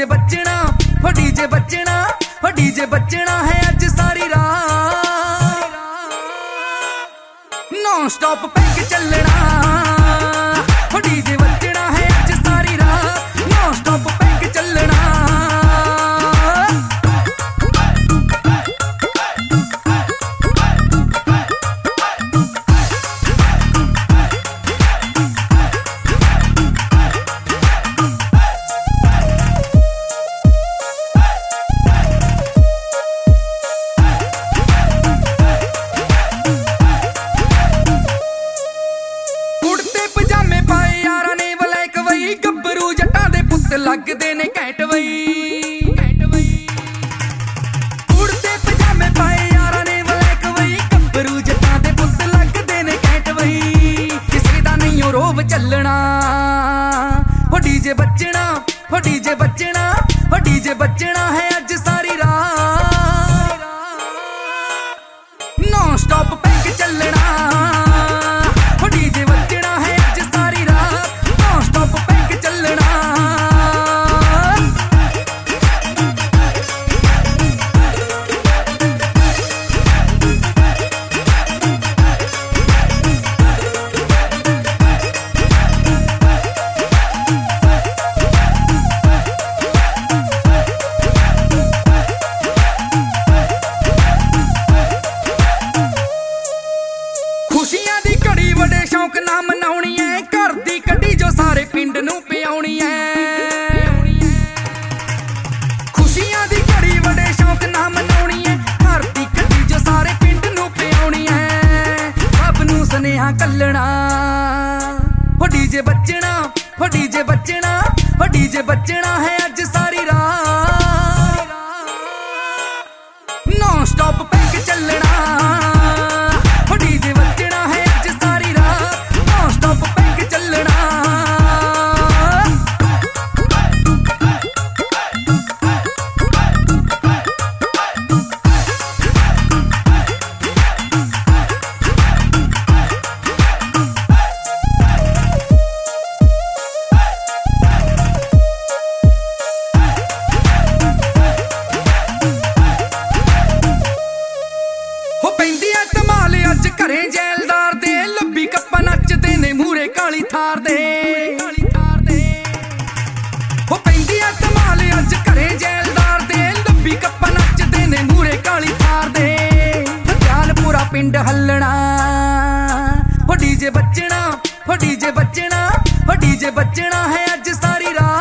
DJ बजना, हो DJ बजना, हो DJ बजना है अज सारी रात। नॉन स्टॉप पैक चलना, हो डीजे बजना है अज सारी रात। नॉन स्टॉप पैक चलना। गब्बरू जट्टां दे पुत्त लगदे ने घैंट वई। उड़दे पजामे पाए यारां ने वलैक वई। गब्बरू जट्टां दे पुत्त लगदे ने घैंट वई। किसे दा नहीं ओ रोब चलना, हो डीजे बजना, हो डीजे बजना, हो डीजे बजना है अज सारी रात। नॉन स्टॉप पैक चलना, हो डीजे बजना है अज सारी रात। नॉन स्टॉप पैक चलना। खुशियां दी घड़ी बड़े शौक ना मनाउणी है, घर दी कड्डी जो सारे पिंड नूं पियाउणी है। खुशियां दी घड़ी बड़े शौक ना मनाउणी है, घर दी कड्डी जो सारे पिंड नूं पियाउणी है। रब नूं सुनेहा कल्लना, हो डीजे बजना, हो डीजे बजना, हो डीजे बजना है अज सारी रात। नॉन स्टॉप पैक चलना, हो डीजे बजना है अज सारी रात। नॉन स्टॉप पैक चलना। हो पैंदियां धमाल अज घरे जैलदार दे, लब्बी कप्पा नचदे ने मूरे काली थार दे। हो पैंदियां धमाल अज घरे जैलदार दे, लब्बी कप्पा नचदे ने मूरे काली थार दे। ख्याल पूरा पिंड हलना, हो डीजे बजना, हो डीजे बजना, हो डीजे बजना है अज सारी रात।